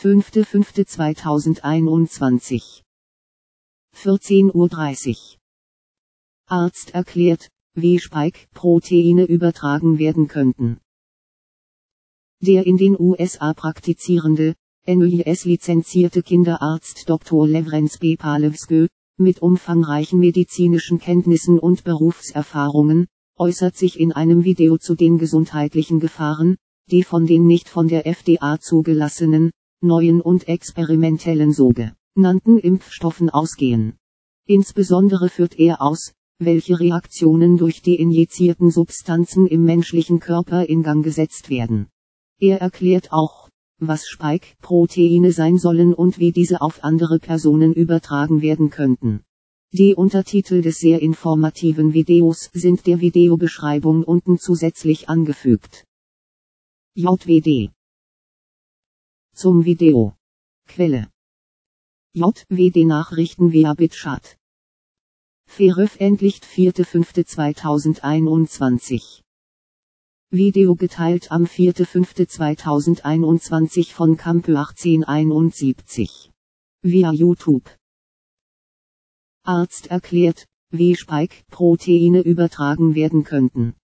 5.5.2021 14:30 Uhr. Arzt erklärt, wie Spike-Proteine übertragen werden könnten. Der in den USA praktizierende, NIS-lizenzierte Kinderarzt Dr. Lawrence B. Palevsky, mit umfangreichen medizinischen Kenntnissen und Berufserfahrungen, äußert sich in einem Video zu den gesundheitlichen Gefahren, die von den nicht von der FDA zugelassenen, neuen und experimentellen sogenannten Impfstoffen ausgehen. Insbesondere führt er aus, welche Reaktionen durch die injizierten Substanzen im menschlichen Körper in Gang gesetzt werden. Er erklärt auch, was Spike-Proteine sein sollen und wie diese auf andere Personen übertragen werden könnten. Die Untertitel des sehr informativen Videos sind der Videobeschreibung unten zusätzlich angefügt. JWD. Zum Video. Quelle: JWD Nachrichten via BitChat. Veröffentlicht 4.5.2021. Video geteilt am 4.5.2021 von Campe 1871. Via YouTube. Arzt erklärt, wie Spike-Proteine übertragen werden könnten.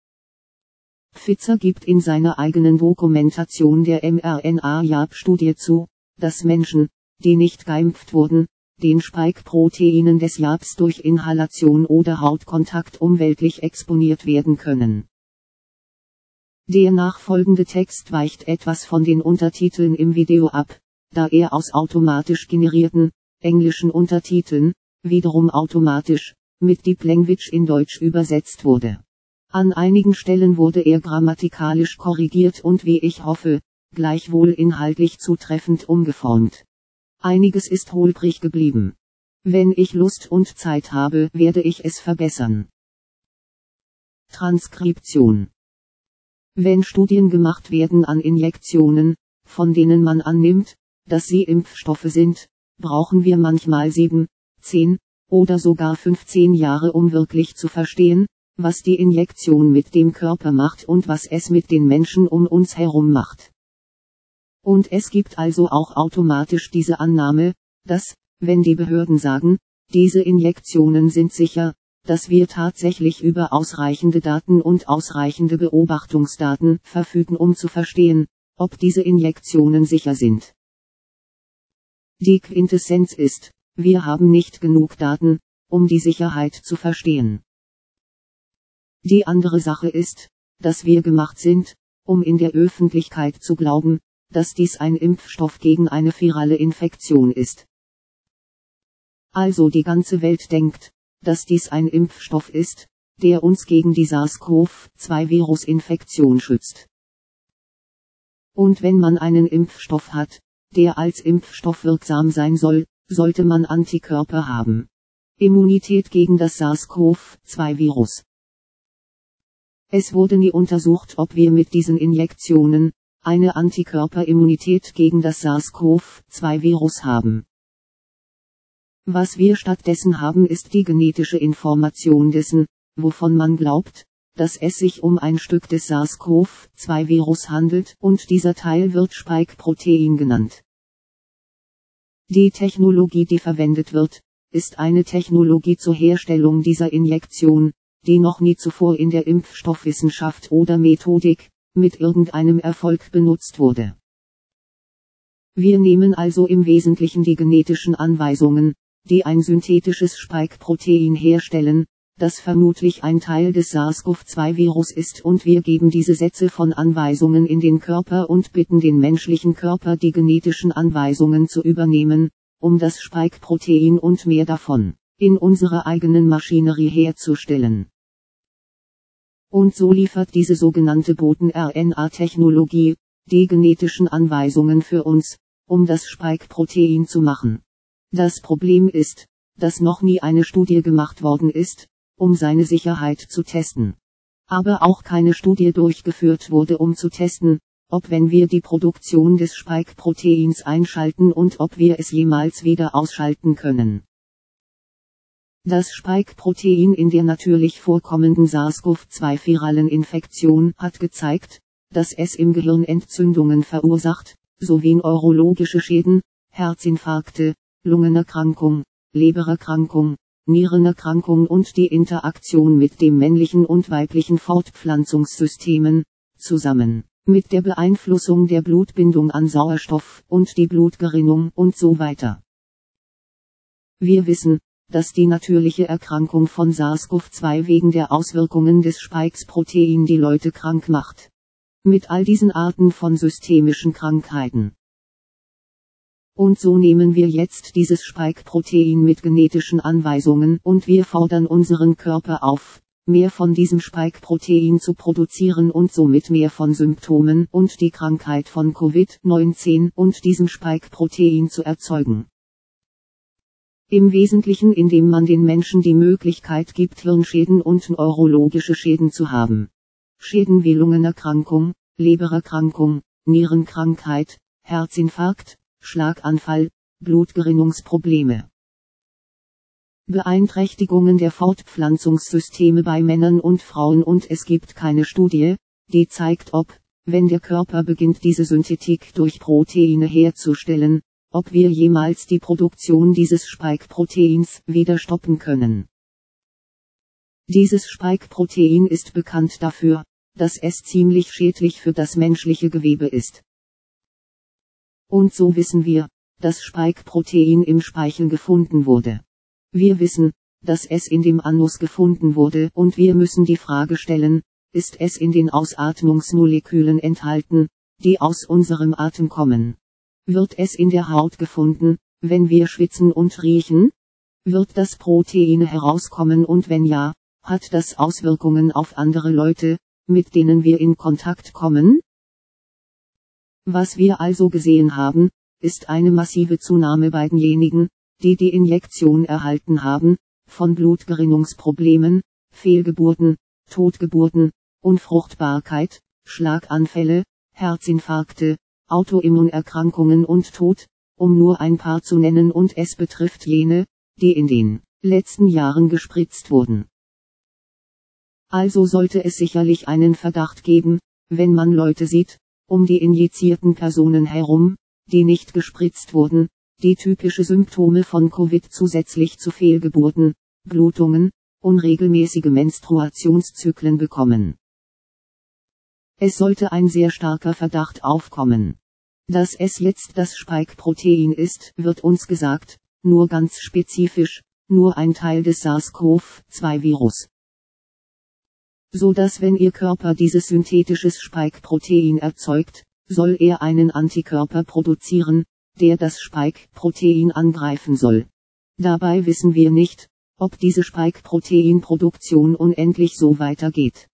Pfizer gibt in seiner eigenen Dokumentation der mRNA-Jab-Studie zu, dass Menschen, die nicht geimpft wurden, den Spike-Proteinen des Jabs durch Inhalation oder Hautkontakt umweltlich exponiert werden können. Der nachfolgende Text weicht etwas von den Untertiteln im Video ab, da er aus automatisch generierten, englischen Untertiteln, wiederum automatisch, mit Deep Language in Deutsch übersetzt wurde. An einigen Stellen wurde er grammatikalisch korrigiert und wie ich hoffe, gleichwohl inhaltlich zutreffend umgeformt. Einiges ist holprig geblieben. Wenn ich Lust und Zeit habe, werde ich es verbessern. Transkription. Wenn Studien gemacht werden an Injektionen, von denen man annimmt, dass sie Impfstoffe sind, brauchen wir manchmal 7, 10 oder sogar 15 Jahre, um wirklich zu verstehen, was die Injektion mit dem Körper macht und was es mit den Menschen um uns herum macht. Und es gibt also auch automatisch diese Annahme, dass, wenn die Behörden sagen, diese Injektionen sind sicher, dass wir tatsächlich über ausreichende Daten und ausreichende Beobachtungsdaten verfügen, um zu verstehen, ob diese Injektionen sicher sind. Die Quintessenz ist, wir haben nicht genug Daten, um die Sicherheit zu verstehen. Die andere Sache ist, dass wir gemacht sind, um in der Öffentlichkeit zu glauben, dass dies ein Impfstoff gegen eine virale Infektion ist. Also die ganze Welt denkt, dass dies ein Impfstoff ist, der uns gegen die SARS-CoV-2-Virusinfektion schützt. Und wenn man einen Impfstoff hat, der als Impfstoff wirksam sein soll, sollte man Antikörper haben. Immunität gegen das SARS-CoV-2-Virus. Es wurde nie untersucht, ob wir mit diesen Injektionen eine Antikörperimmunität gegen das SARS-CoV-2-Virus haben. Was wir stattdessen haben, ist die genetische Information dessen, wovon man glaubt, dass es sich um ein Stück des SARS-CoV-2-Virus handelt, und dieser Teil wird Spike-Protein genannt. Die Technologie, die verwendet wird, ist eine Technologie zur Herstellung dieser Injektion, die noch nie zuvor in der Impfstoffwissenschaft oder Methodik, mit irgendeinem Erfolg benutzt wurde. Wir nehmen also im Wesentlichen die genetischen Anweisungen, die ein synthetisches Spike-Protein herstellen, das vermutlich ein Teil des SARS-CoV-2-Virus ist, und wir geben diese Sätze von Anweisungen in den Körper und bitten den menschlichen Körper, die genetischen Anweisungen zu übernehmen, um das Spike-Protein und mehr davon in unserer eigenen Maschinerie herzustellen. Und so liefert diese sogenannte Boten-RNA-Technologie die genetischen Anweisungen für uns, um das Spike-Protein zu machen. Das Problem ist, dass noch nie eine Studie gemacht worden ist, um seine Sicherheit zu testen. Aber auch keine Studie durchgeführt wurde, um zu testen, ob wenn wir die Produktion des Spike-Proteins einschalten und ob wir es jemals wieder ausschalten können. Das Spike-Protein in der natürlich vorkommenden SARS-CoV-2-viralen Infektion hat gezeigt, dass es im Gehirn Entzündungen verursacht, sowie neurologische Schäden, Herzinfarkte, Lungenerkrankung, Lebererkrankung, Nierenerkrankung und die Interaktion mit dem männlichen und weiblichen Fortpflanzungssystemen, zusammen mit der Beeinflussung der Blutbindung an Sauerstoff und die Blutgerinnung und so weiter. Wir wissen, dass die natürliche Erkrankung von SARS-CoV-2 wegen der Auswirkungen des Spike-Protein die Leute krank macht. Mit all diesen Arten von systemischen Krankheiten. Und so nehmen wir jetzt dieses Spike-Protein mit genetischen Anweisungen und wir fordern unseren Körper auf, mehr von diesem Spike-Protein zu produzieren und somit mehr von Symptomen und die Krankheit von Covid-19 und diesem Spike-Protein zu erzeugen. Im Wesentlichen indem man den Menschen die Möglichkeit gibt, Hirnschäden und neurologische Schäden zu haben. Schäden wie Lungenerkrankung, Lebererkrankung, Nierenkrankheit, Herzinfarkt, Schlaganfall, Blutgerinnungsprobleme. Beeinträchtigungen der Fortpflanzungssysteme bei Männern und Frauen und es gibt keine Studie, die zeigt ob, wenn der Körper beginnt diese Synthetik durch Proteine herzustellen, ob wir jemals die Produktion dieses Spike-Proteins wieder stoppen können. Dieses Spike-Protein ist bekannt dafür, dass es ziemlich schädlich für das menschliche Gewebe ist. Und so wissen wir, dass Spike-Protein im Speichel gefunden wurde. Wir wissen, dass es in dem Anus gefunden wurde und wir müssen die Frage stellen, ist es in den Ausatmungsmolekülen enthalten, die aus unserem Atem kommen? Wird es in der Haut gefunden, wenn wir schwitzen und riechen? Wird das Protein herauskommen und wenn ja, hat das Auswirkungen auf andere Leute, mit denen wir in Kontakt kommen? Was wir also gesehen haben, ist eine massive Zunahme bei denjenigen, die die Injektion erhalten haben, von Blutgerinnungsproblemen, Fehlgeburten, Totgeburten, Unfruchtbarkeit, Schlaganfälle, Herzinfarkte, Autoimmunerkrankungen und Tod, um nur ein paar zu nennen und es betrifft jene, die in den letzten Jahren gespritzt wurden. Also sollte es sicherlich einen Verdacht geben, wenn man Leute sieht, um die injizierten Personen herum, die nicht gespritzt wurden, die typische Symptome von Covid zusätzlich zu Fehlgeburten, Blutungen, unregelmäßige Menstruationszyklen bekommen. Es sollte ein sehr starker Verdacht aufkommen. Dass es jetzt das Spike-Protein ist, wird uns gesagt, nur ganz spezifisch, nur ein Teil des SARS-CoV-2-Virus. So dass wenn Ihr Körper dieses synthetisches Spike-Protein erzeugt, soll er einen Antikörper produzieren, der das Spike-Protein angreifen soll. Dabei wissen wir nicht, ob diese Spike-Protein-Produktion unendlich so weitergeht.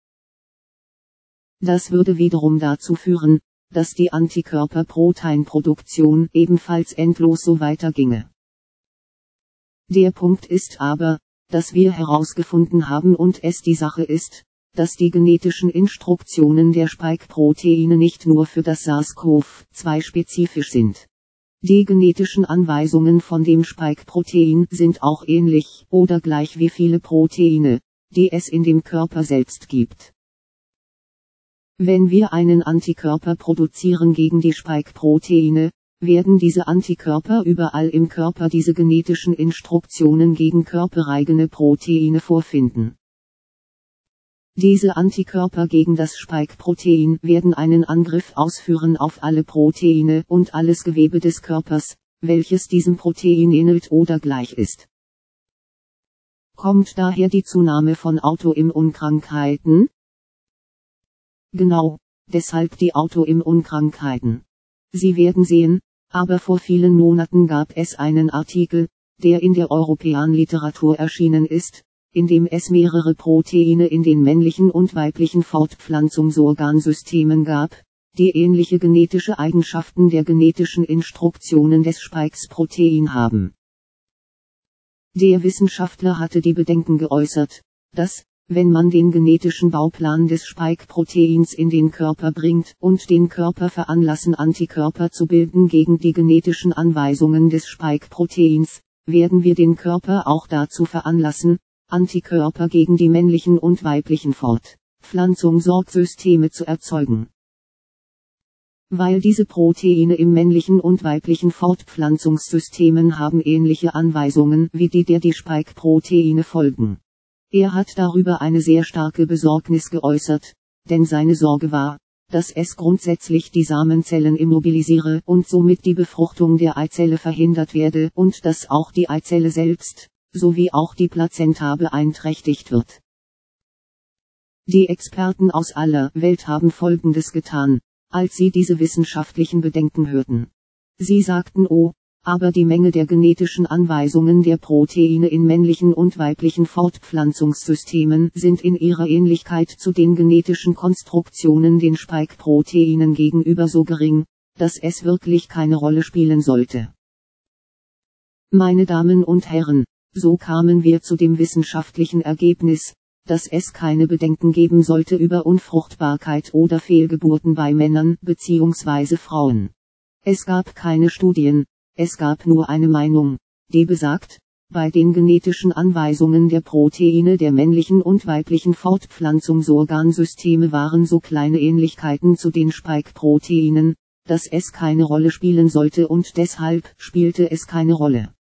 Das würde wiederum dazu führen, dass die Antikörperproteinproduktion ebenfalls endlos so weiterginge. Der Punkt ist aber, dass wir herausgefunden haben und es die Sache ist, dass die genetischen Instruktionen der Spike-Proteine nicht nur für das SARS-CoV-2 spezifisch sind. Die genetischen Anweisungen von dem Spike-Protein sind auch ähnlich oder gleich wie viele Proteine, die es in dem Körper selbst gibt. Wenn wir einen Antikörper produzieren gegen die Spike-Proteine, werden diese Antikörper überall im Körper diese genetischen Instruktionen gegen körpereigene Proteine vorfinden. Diese Antikörper gegen das Spike-Protein werden einen Angriff ausführen auf alle Proteine und alles Gewebe des Körpers, welches diesem Protein ähnelt oder gleich ist. Kommt daher die Zunahme von Autoimmunkrankheiten? Genau, deshalb die Autoimmunkrankheiten. Sie werden sehen, aber vor vielen Monaten gab es einen Artikel, der in der Europäan-Literatur erschienen ist, in dem es mehrere Proteine in den männlichen und weiblichen Fortpflanzungsorgansystemen gab, die ähnliche genetische Eigenschaften der genetischen Instruktionen des Spike-Protein haben. Der Wissenschaftler hatte die Bedenken geäußert, dass, wenn man den genetischen Bauplan des Spike-Proteins in den Körper bringt und den Körper veranlassen Antikörper zu bilden gegen die genetischen Anweisungen des Spike-Proteins, werden wir den Körper auch dazu veranlassen, Antikörper gegen die männlichen und weiblichen Fortpflanzungssysteme zu erzeugen. Weil diese Proteine im männlichen und weiblichen Fortpflanzungssystemen haben ähnliche Anweisungen wie die der Spike-Proteine folgen. Er hat darüber eine sehr starke Besorgnis geäußert, denn seine Sorge war, dass es grundsätzlich die Samenzellen immobilisiere und somit die Befruchtung der Eizelle verhindert werde und dass auch die Eizelle selbst, sowie auch die Plazenta beeinträchtigt wird. Die Experten aus aller Welt haben Folgendes getan, als sie diese wissenschaftlichen Bedenken hörten. Sie sagten: Oh, aber die Menge der genetischen Anweisungen der Proteine in männlichen und weiblichen Fortpflanzungssystemen sind in ihrer Ähnlichkeit zu den genetischen Konstruktionen den Spike-Proteinen gegenüber so gering, dass es wirklich keine Rolle spielen sollte. Meine Damen und Herren, so kamen wir zu dem wissenschaftlichen Ergebnis, dass es keine Bedenken geben sollte über Unfruchtbarkeit oder Fehlgeburten bei Männern bzw. Frauen. Es gab keine Studien, es gab nur eine Meinung, die besagt, bei den genetischen Anweisungen der Proteine der männlichen und weiblichen Fortpflanzungsorgansysteme waren so kleine Ähnlichkeiten zu den Spike-Proteinen, dass es keine Rolle spielen sollte und deshalb spielte es keine Rolle.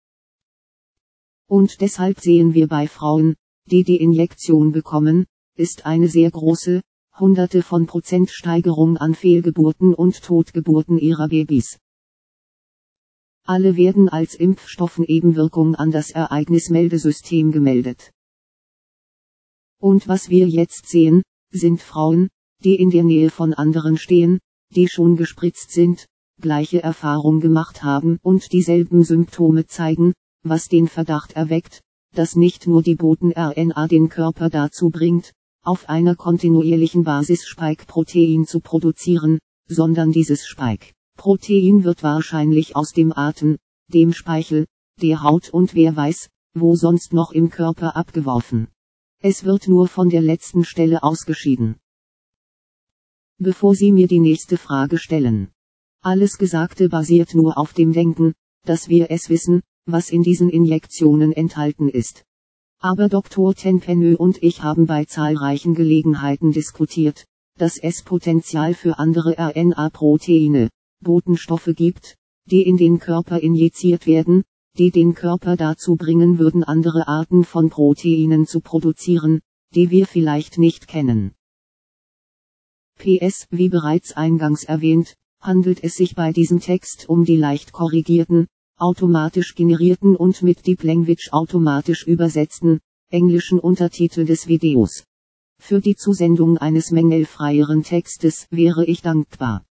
Und deshalb sehen wir bei Frauen, die die Injektion bekommen, ist eine sehr große, Hunderte von Prozent Steigerung an Fehlgeburten und Totgeburten ihrer Babys. Alle werden als Impfstoffnebenwirkung an das Ereignismeldesystem gemeldet. Und was wir jetzt sehen, sind Frauen, die in der Nähe von anderen stehen, die schon gespritzt sind, gleiche Erfahrung gemacht haben und dieselben Symptome zeigen, was den Verdacht erweckt, dass nicht nur die Boten-RNA den Körper dazu bringt, auf einer kontinuierlichen Basis Spike-Protein zu produzieren, sondern dieses Spike-Protein wird wahrscheinlich aus dem Atem, dem Speichel, der Haut und wer weiß, wo sonst noch im Körper abgeworfen. Es wird nur von der letzten Stelle ausgeschieden. Bevor Sie mir die nächste Frage stellen. Alles Gesagte basiert nur auf dem Denken, dass wir es wissen, was in diesen Injektionen enthalten ist. Aber Dr. Tenpenö und ich haben bei zahlreichen Gelegenheiten diskutiert, dass es Potenzial für andere RNA-Proteine, Botenstoffe gibt, die in den Körper injiziert werden, die den Körper dazu bringen würden, andere Arten von Proteinen zu produzieren, die wir vielleicht nicht kennen. PS, wie bereits eingangs erwähnt, handelt es sich bei diesem Text um die leicht korrigierten, automatisch generierten und mit Deep Language automatisch übersetzten, englischen Untertitel des Videos. Für die Zusendung eines mängelfreieren Textes wäre ich dankbar.